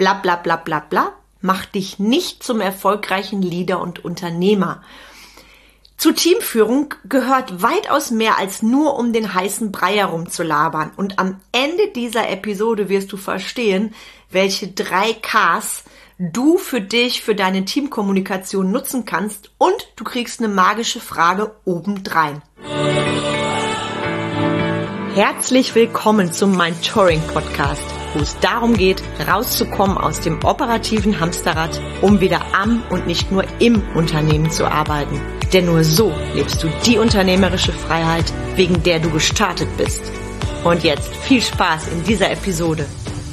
Bla bla bla bla bla macht dich nicht zum erfolgreichen Leader und Unternehmer. Zu Teamführung gehört weitaus mehr als nur um den heißen Brei herumzulabern. Und am Ende dieser Episode wirst du verstehen, welche 3 Ks du für dich, für deine Teamkommunikation nutzen kannst, und du kriegst eine magische Frage obendrein. Herzlich willkommen zum Mentoring-Podcast, wo es darum geht, rauszukommen aus dem operativen Hamsterrad, um wieder am und nicht nur im Unternehmen zu arbeiten. Denn nur so lebst du die unternehmerische Freiheit, wegen der du gestartet bist. Und jetzt viel Spaß in dieser Episode.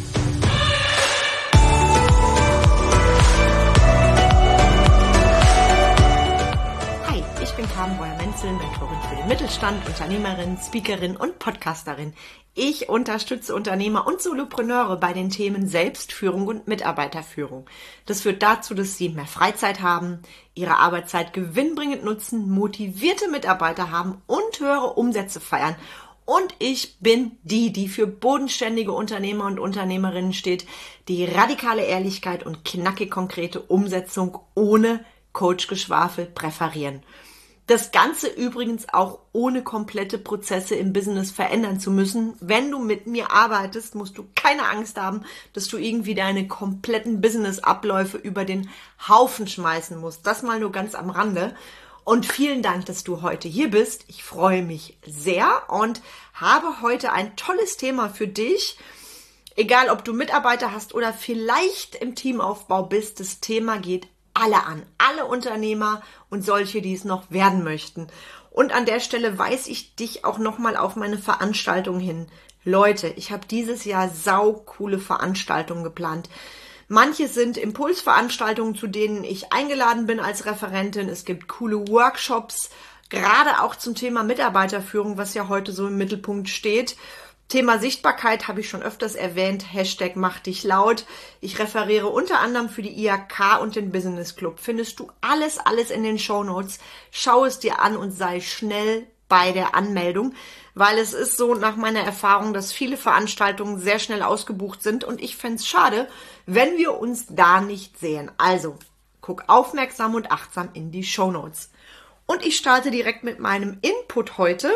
Hi, ich bin Carmen Breuer-Menzel, Mentorin für den Mittelstand, Unternehmerin, Speakerin und Podcasterin. Ich unterstütze Unternehmer und Solopreneure bei den Themen Selbstführung und Mitarbeiterführung. Das führt dazu, dass sie mehr Freizeit haben, ihre Arbeitszeit gewinnbringend nutzen, motivierte Mitarbeiter haben und höhere Umsätze feiern. Und ich bin die für bodenständige Unternehmer und Unternehmerinnen steht, die radikale Ehrlichkeit und knackig konkrete Umsetzung ohne Coachgeschwafel präferieren. Das Ganze übrigens auch ohne komplette Prozesse im Business verändern zu müssen. Wenn du mit mir arbeitest, musst du keine Angst haben, dass du irgendwie deine kompletten Business-Abläufe über den Haufen schmeißen musst. Das mal nur ganz am Rande. Und vielen Dank, dass du heute hier bist. Ich freue mich sehr und habe heute ein tolles Thema für dich. Egal, ob du Mitarbeiter hast oder vielleicht im Teamaufbau bist, das Thema geht alle an, alle Unternehmer und solche, die es noch werden möchten. Und an der Stelle weise ich dich auch nochmal auf meine Veranstaltung hin. Leute, ich habe dieses Jahr saucoole Veranstaltungen geplant. Manche sind Impulsveranstaltungen, zu denen ich eingeladen bin als Referentin. Es gibt coole Workshops, gerade auch zum Thema Mitarbeiterführung, was ja heute so im Mittelpunkt steht. Thema Sichtbarkeit habe ich schon öfters erwähnt, Hashtag mach dich laut. Ich referiere unter anderem für die IHK und den Business Club. Findest du alles in den Shownotes. Schau es dir an und sei schnell bei der Anmeldung, weil es ist so nach meiner Erfahrung, dass viele Veranstaltungen sehr schnell ausgebucht sind und ich fände es schade, wenn wir uns da nicht sehen. Also, guck aufmerksam und achtsam in die Shownotes. Und ich starte direkt mit meinem Input heute.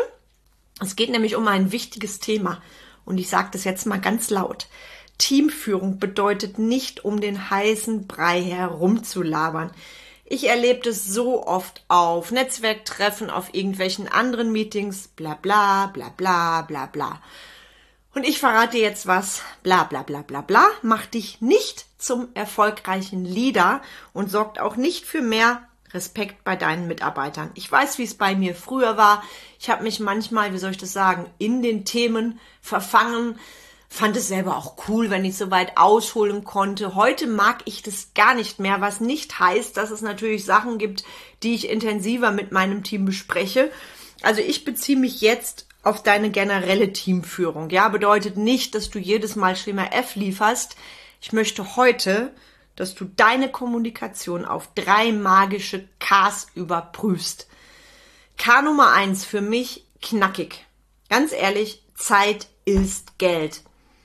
Es geht nämlich um ein wichtiges Thema und ich sage das jetzt mal ganz laut. Teamführung bedeutet nicht, um den heißen Brei herumzulabern. Ich erlebe das so oft auf Netzwerktreffen, auf irgendwelchen anderen Meetings, bla bla bla bla bla bla. Und ich verrate dir jetzt was, bla bla bla bla bla, macht dich nicht zum erfolgreichen Leader und sorgt auch nicht für mehr Respekt bei deinen Mitarbeitern. Ich weiß, wie es bei mir früher war. Ich habe mich manchmal, wie soll ich das sagen, in den Themen verfangen. Fand es selber auch cool, wenn ich so weit ausholen konnte. Heute mag ich das gar nicht mehr, was nicht heißt, dass es natürlich Sachen gibt, die ich intensiver mit meinem Team bespreche. Also ich beziehe mich jetzt auf deine generelle Teamführung. Ja, bedeutet nicht, dass du jedes Mal Schema F lieferst. Ich möchte heute, dass du deine Kommunikation auf 3 magische Ks überprüfst. K Nummer 1 für mich knackig. Ganz ehrlich, Zeit ist Geld.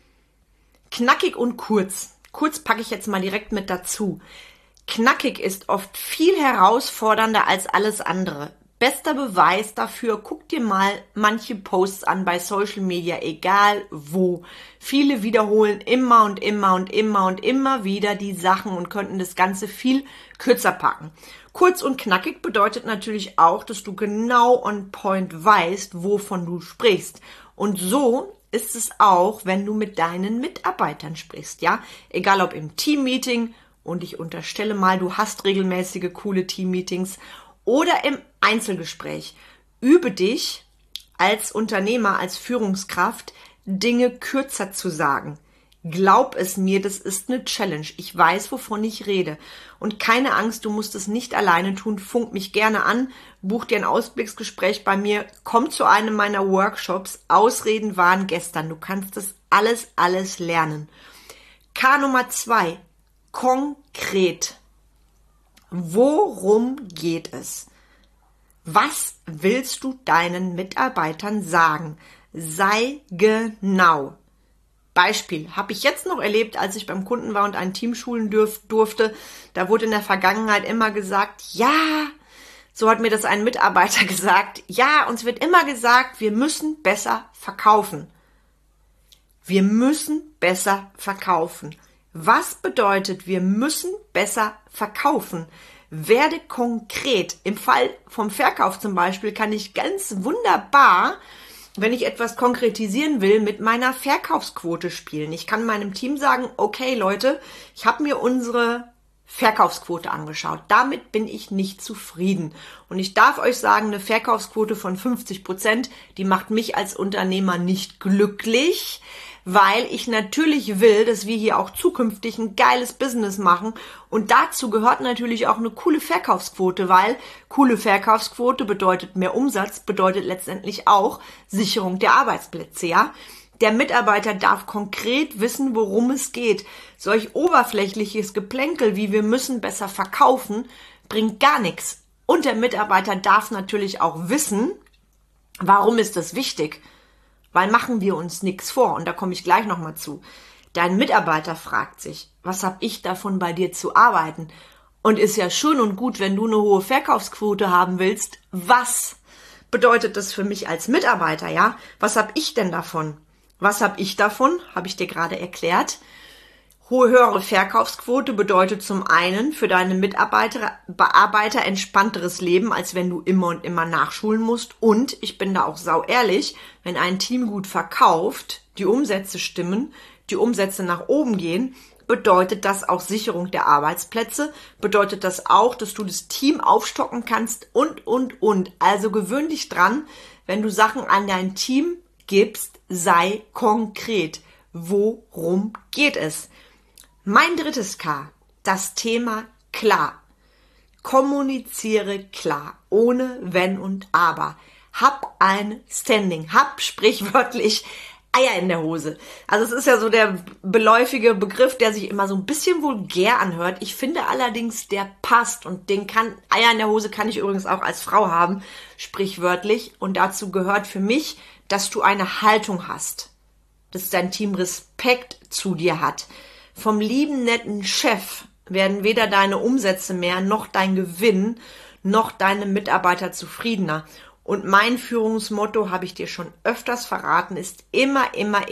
Knackig und kurz. Kurz packe ich jetzt mal direkt mit dazu. Knackig ist oft viel herausfordernder als alles andere. Bester Beweis dafür, guck dir mal manche Posts an bei Social Media, egal wo. Viele wiederholen immer und immer und immer und immer wieder die Sachen und könnten das Ganze viel kürzer packen. Kurz und knackig bedeutet natürlich auch, dass du genau on point weißt, wovon du sprichst. Und so ist es auch, wenn du mit deinen Mitarbeitern sprichst, ja? Egal ob im Teammeeting, und ich unterstelle mal, du hast regelmäßige coole Teammeetings, oder im Einzelgespräch. Übe dich als Unternehmer, als Führungskraft, Dinge kürzer zu sagen. Glaub es mir, das ist eine Challenge. Ich weiß, wovon ich rede. Und keine Angst, du musst es nicht alleine tun. Funk mich gerne an, buch dir ein Ausblicksgespräch bei mir, komm zu einem meiner Workshops. Ausreden waren gestern. Du kannst das alles lernen. K Nummer 2. Konkret. Worum geht es? Was willst du deinen Mitarbeitern sagen? Sei genau. Beispiel, habe ich jetzt noch erlebt, als ich beim Kunden war und ein Team schulen durfte. Da wurde in der Vergangenheit immer gesagt, ja, so hat mir das ein Mitarbeiter gesagt, ja, uns wird immer gesagt, wir müssen besser verkaufen. Wir müssen besser verkaufen. Was bedeutet, wir müssen besser verkaufen? Werde konkret. Im Fall vom Verkauf zum Beispiel kann ich ganz wunderbar, wenn ich etwas konkretisieren will, mit meiner Verkaufsquote spielen. Ich kann meinem Team sagen, okay Leute, ich habe mir unsere Verkaufsquote angeschaut. Damit bin ich nicht zufrieden. Und ich darf euch sagen, eine Verkaufsquote von 50%, die macht mich als Unternehmer nicht glücklich, weil ich natürlich will, dass wir hier auch zukünftig ein geiles Business machen. Und dazu gehört natürlich auch eine coole Verkaufsquote, weil coole Verkaufsquote bedeutet mehr Umsatz, bedeutet letztendlich auch Sicherung der Arbeitsplätze, ja. Der Mitarbeiter darf konkret wissen, worum es geht. Solch oberflächliches Geplänkel wie wir müssen besser verkaufen, bringt gar nichts. Und der Mitarbeiter darf natürlich auch wissen, warum ist das wichtig? Weil machen wir uns nichts vor. Und da komme ich gleich nochmal zu. Dein Mitarbeiter fragt sich, was habe ich davon, bei dir zu arbeiten? Und ist ja schön und gut, wenn du eine hohe Verkaufsquote haben willst. Was bedeutet das für mich als Mitarbeiter, ja? Was habe ich denn davon? Was habe ich davon? Habe ich dir gerade erklärt. Höhere Verkaufsquote bedeutet zum einen für deine Bearbeiter entspannteres Leben, als wenn du immer und immer nachschulen musst. Und ich bin da auch sau ehrlich, wenn ein Team gut verkauft, die Umsätze stimmen, die Umsätze nach oben gehen, bedeutet das auch Sicherung der Arbeitsplätze, bedeutet das auch, dass du das Team aufstocken kannst und. Also gewöhn dich dran, wenn du Sachen an dein Team gibst, sei konkret. Worum geht es? Mein drittes K, das Thema klar. Kommuniziere klar, ohne Wenn und Aber. Hab ein Standing, hab sprichwörtlich Eier in der Hose. Also es ist ja so der beläufige Begriff, der sich immer so ein bisschen vulgär anhört. Ich finde allerdings, der passt und Eier in der Hose kann ich übrigens auch als Frau haben, sprichwörtlich. Und dazu gehört für mich, dass du eine Haltung hast, dass dein Team Respekt zu dir hat. Vom lieben, netten Chef werden weder deine Umsätze mehr, noch dein Gewinn, noch deine Mitarbeiter zufriedener. Und mein Führungsmotto, habe ich dir schon öfters verraten, ist immer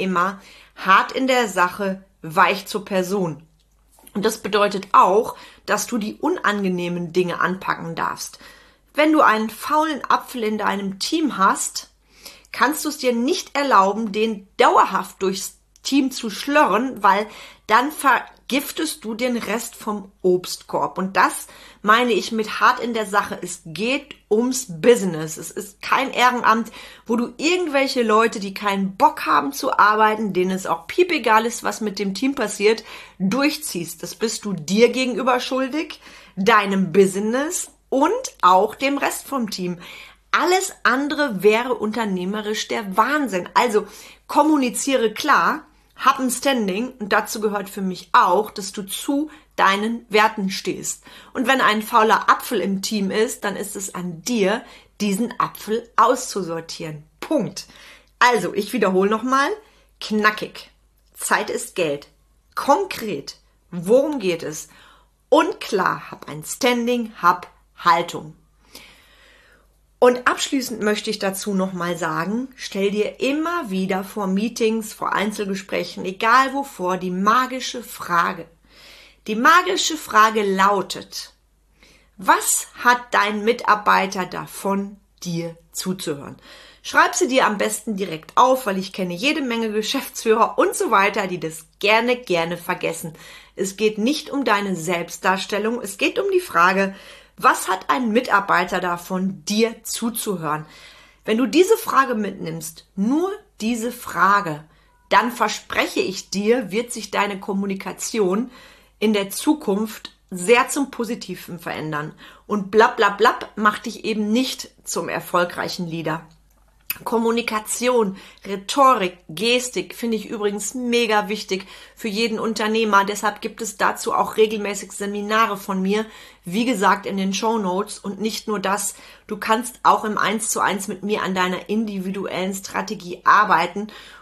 hart in der Sache, weich zur Person. Und das bedeutet auch, dass du die unangenehmen Dinge anpacken darfst. Wenn du einen faulen Apfel in deinem Team hast, kannst du es dir nicht erlauben, den dauerhaft durchs Team zu schlörren, weil dann vergiftest du den Rest vom Obstkorb. Und das meine ich mit hart in der Sache. Es geht ums Business. Es ist kein Ehrenamt, wo du irgendwelche Leute, die keinen Bock haben zu arbeiten, denen es auch piepegal ist, was mit dem Team passiert, durchziehst. Das bist du dir gegenüber schuldig, deinem Business und auch dem Rest vom Team. Alles andere wäre unternehmerisch der Wahnsinn. Also kommuniziere klar, hab ein Standing und dazu gehört für mich auch, dass du zu deinen Werten stehst. Und wenn ein fauler Apfel im Team ist, dann ist es an dir, diesen Apfel auszusortieren. Punkt. Also, ich wiederhole nochmal. Knackig. Zeit ist Geld. Konkret. Worum geht es? Und klar, hab ein Standing, hab Haltung. Und abschließend möchte ich dazu nochmal sagen, stell dir immer wieder vor Meetings, vor Einzelgesprächen, egal wovor, die magische Frage. Die magische Frage lautet, was hat dein Mitarbeiter davon, dir zuzuhören? Schreib sie dir am besten direkt auf, weil ich kenne jede Menge Geschäftsführer und so weiter, die das gerne vergessen. Es geht nicht um deine Selbstdarstellung, es geht um die Frage, was hat ein Mitarbeiter davon, dir zuzuhören? Wenn du diese Frage mitnimmst, nur diese Frage, dann verspreche ich dir, wird sich deine Kommunikation in der Zukunft sehr zum Positiven verändern. Und blablabla macht dich eben nicht zum erfolgreichen Leader. Kommunikation, Rhetorik, Gestik finde ich übrigens mega wichtig für jeden Unternehmer. Deshalb gibt es dazu auch regelmäßig Seminare von mir, wie gesagt in den Shownotes. Und nicht nur das, du kannst auch im 1:1 mit mir an deiner individuellen Strategie arbeiten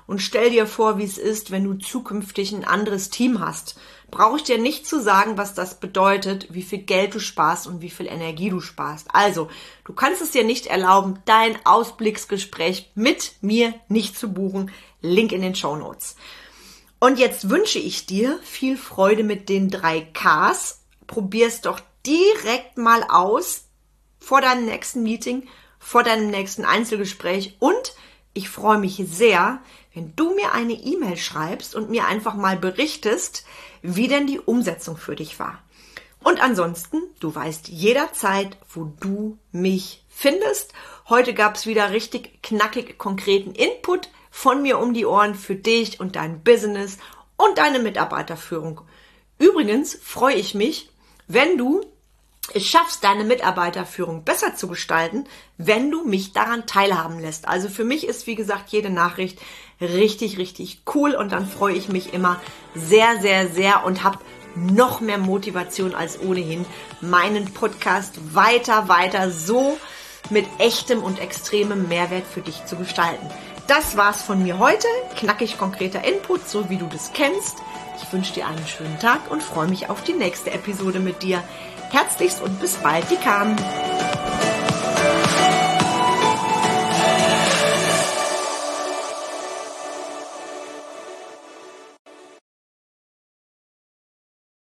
und stell dir vor, wie es ist, wenn du zukünftig ein anderes Team hast. Brauche ich dir nicht zu sagen, was das bedeutet, wie viel Geld du sparst und wie viel Energie du sparst. Also, du kannst es dir nicht erlauben, dein Ausblicksgespräch mit mir nicht zu buchen. Link in den Shownotes. Und jetzt wünsche ich dir viel Freude mit den 3 Ks. Probier's doch direkt mal aus vor deinem nächsten Meeting, vor deinem nächsten Einzelgespräch und ich freue mich sehr, wenn du mir eine E-Mail schreibst und mir einfach mal berichtest, wie denn die Umsetzung für dich war. Und ansonsten, du weißt jederzeit, wo du mich findest. Heute gab es wieder richtig knackig konkreten Input von mir um die Ohren für dich und dein Business und deine Mitarbeiterführung. Übrigens freue ich mich, wenn du es schaffst, deine Mitarbeiterführung besser zu gestalten, wenn du mich daran teilhaben lässt. Also für mich ist, wie gesagt, jede Nachricht richtig, richtig cool und dann freue ich mich immer sehr, sehr, sehr und habe noch mehr Motivation als ohnehin, meinen Podcast weiter so mit echtem und extremem Mehrwert für dich zu gestalten. Das war's von mir heute. Knackig konkreter Input, so wie du das kennst. Ich wünsche dir einen schönen Tag und freue mich auf die nächste Episode mit dir. Herzlichst und bis bald, die Carmen.